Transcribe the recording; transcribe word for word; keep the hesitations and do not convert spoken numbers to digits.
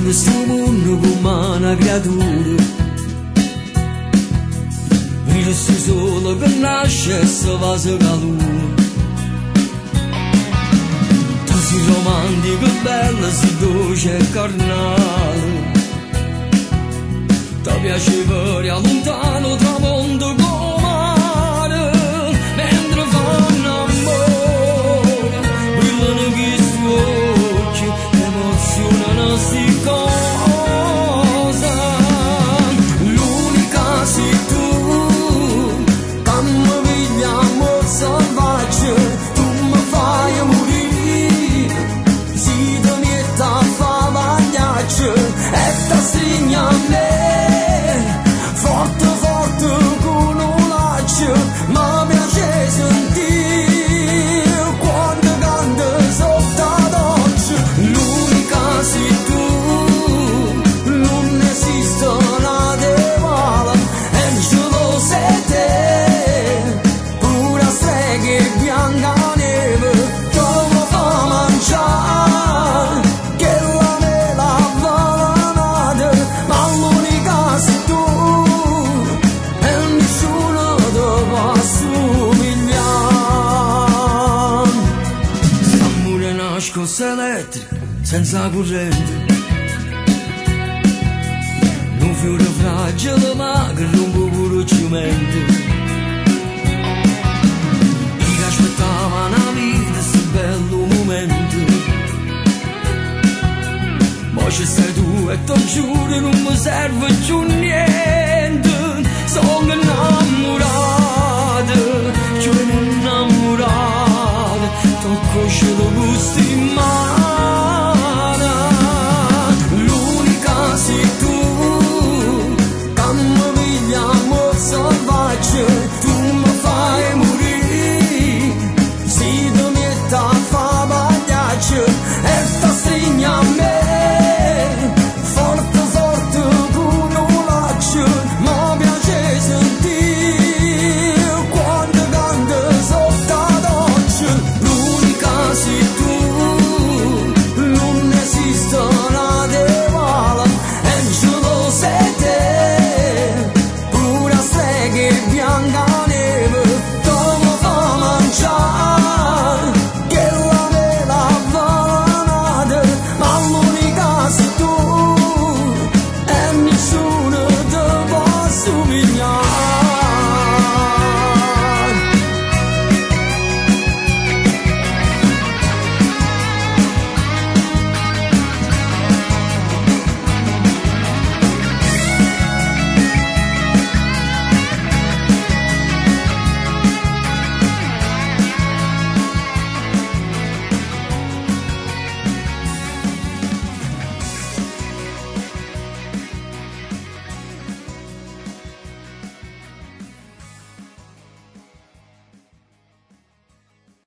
in sto mondo come una creatura. Vedo sto sole che nasce e si va su calore. Tu sei romantico, bella, sei dolce e carnale. Ti piace vedere a lontano tramonto come mare, mentre fanno amore, brillano questi occhi, emozionano sti cosa. L'unica sei tu, che mi piglia amor salvaggio, tu mi fai morire, si ti metti a fa bagnaggio e ti stringi a me. Scossa elettrica, senza corrente, un fiore fragile ma che rompe pure cemento. Chi aspettava una vita, sto bello momento, ma ci stai tu e ti giuro non mi serve più niente. Sono innamorato, cioè innamorato, tocco cielo gusti in mano. L'unica sei tu, che mi piglia amor salvaggio, tu mi fai morire, si ti metti a fa bagnaggio e ti stringi a me, forte forte come un laccio, mi piace sentire quando canto sotto la doccia. L'unica sei